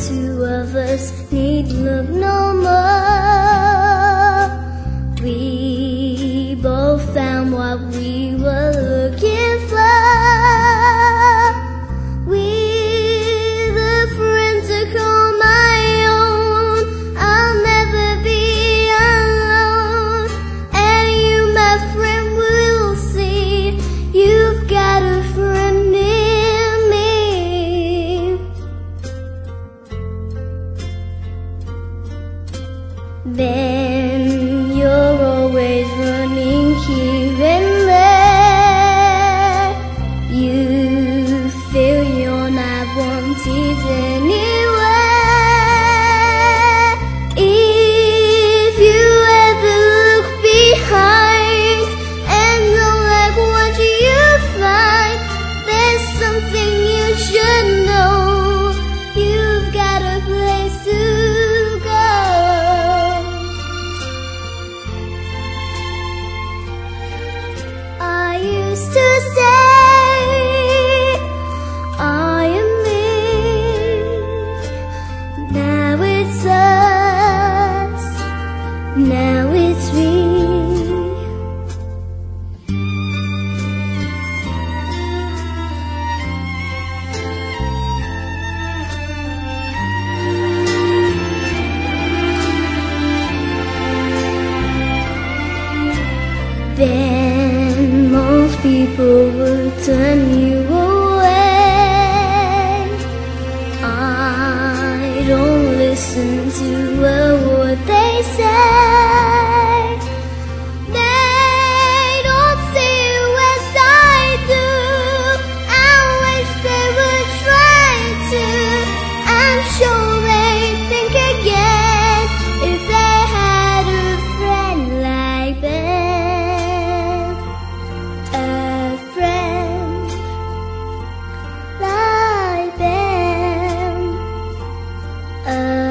two of us need look no more. We both found what we were looking for. We're the friends to call my own. I'll never be alone. And you, my friend, will see you've got a friend in me. Then you're always running here and there. You feel you're not wanted anywhere. If you ever look behind and don't like what you find, there's something you should know. You've got a place to go. I used to say I am me. Now it's us. Now it's we. Then most people will turn you away. I don't listen to a word they say. They don't see you as I do. I wish they would try to. I'm sure they'd think again if they had a friend like Ben. A friend like Ben.